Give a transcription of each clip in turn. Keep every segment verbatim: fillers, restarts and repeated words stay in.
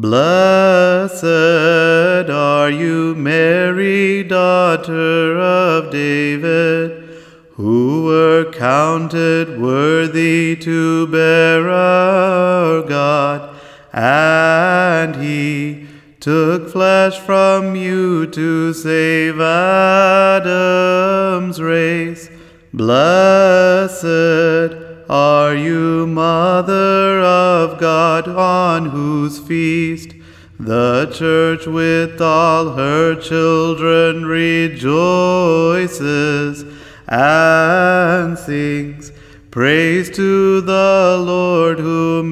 Blessed are you, Mary, daughter of David, who were counted worthy to bear our God, and he took flesh from you to save Adam's race. Blessed are you, Mother of God, on whose feast the Church with all her children rejoices and sings praise to the Lord who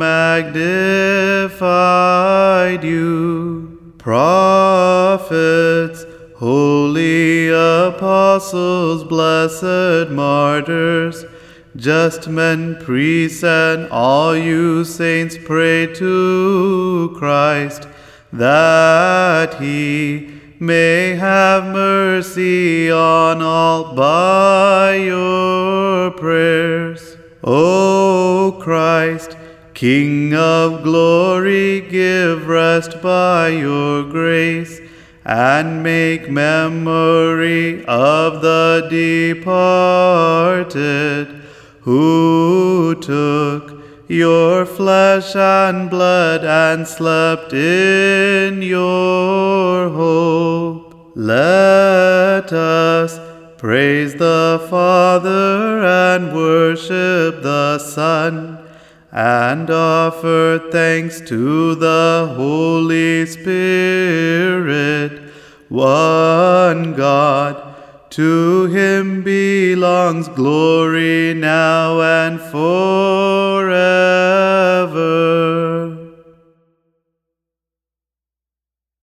magnified you. Prophets, holy apostles, blessed martyrs, just men, priests, and all you saints, pray to Christ, that he may have mercy on all by your prayers. O Christ, King of glory, give rest by your grace, and make memory of the departed, who took your flesh and blood and slept in your hope. Let us praise the Father and worship the Son, and offer thanks to the Holy Spirit, one God. To him belongs glory now and forever.